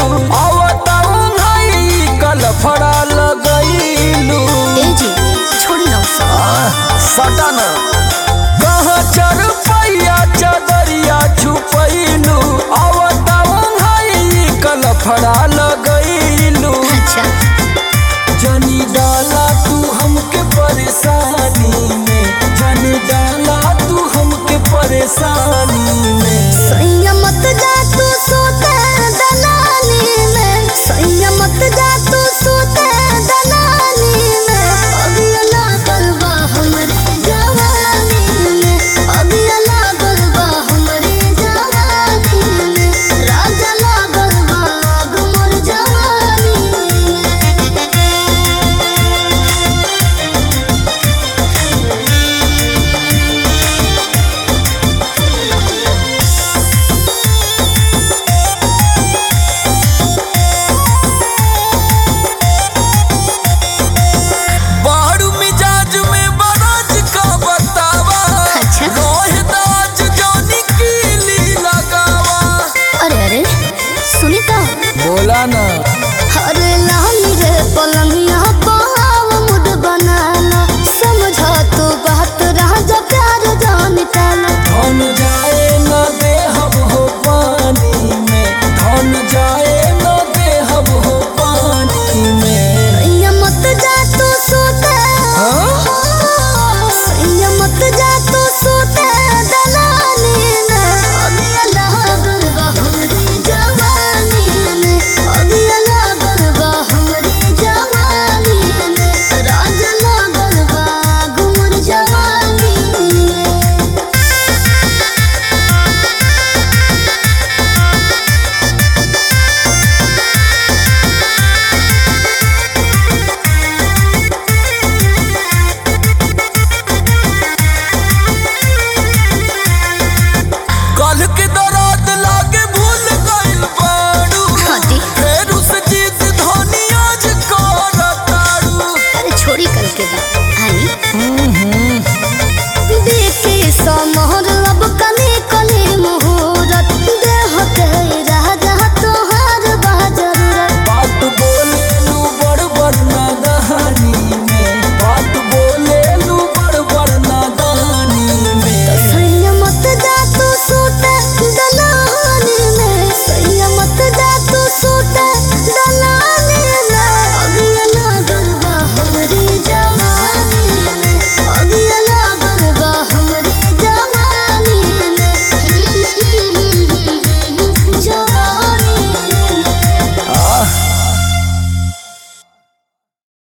आवताऊ भाई कल फड़ा लगैलू ए जी छोड़ी ना सटन कहाँ चर पैया चदरिया छुपैलू आवताऊ भाई कल फड़ा लगैलू। अच्छा जनी डाला तू हमके परेशानी में, जनी डाला तू हमके परेशानी में। सैया मत जा तू सोते दलाली में, सैया मत जा तू सोते दलाली में। अभी लागल बा हमरे जवानी में, अभी लागल बा हमरे जवानी में, राजा लागल बा आग मोर जवानी में। बारू मिजाज में बराज का बतावा, अच्छा। रोहे दाज जौनी कीली लगावा। अरे अरे सुनी तो बोला ना